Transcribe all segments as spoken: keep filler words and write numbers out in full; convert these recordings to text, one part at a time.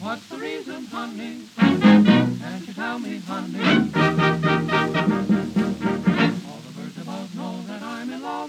What's the reason, honey? Can't you tell me, honey? All the birds above know that I'm in love.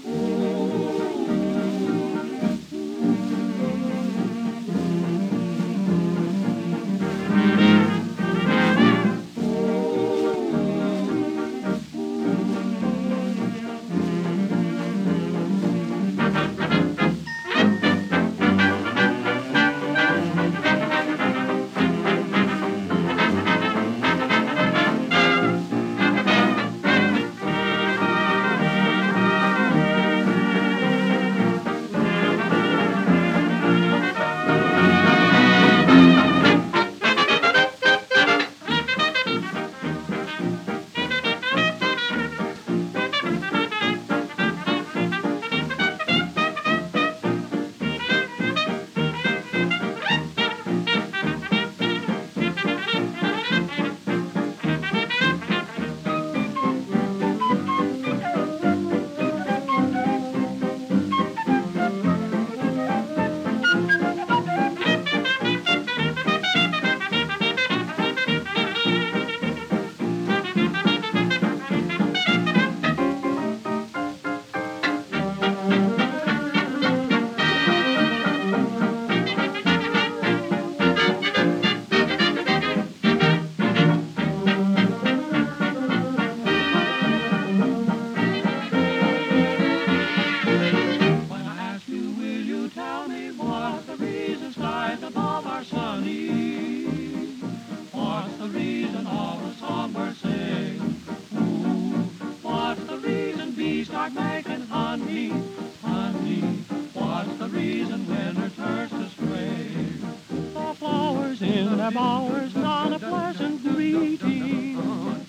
Start making honey, honey. What's the reason winter turns to spring? The flowers in their bowers not a pleasant greeting.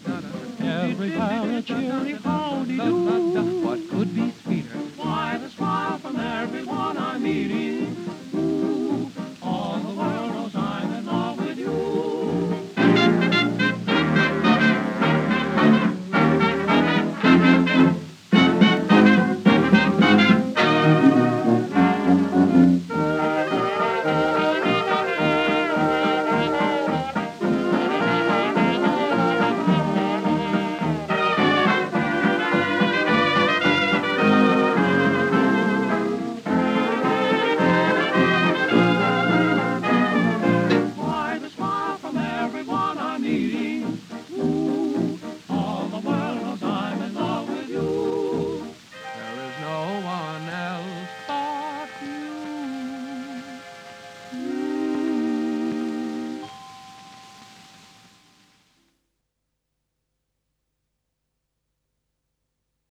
Every time a cheery howdy-do. What could be sweeter? Why, the smile from everyone I'm meeting.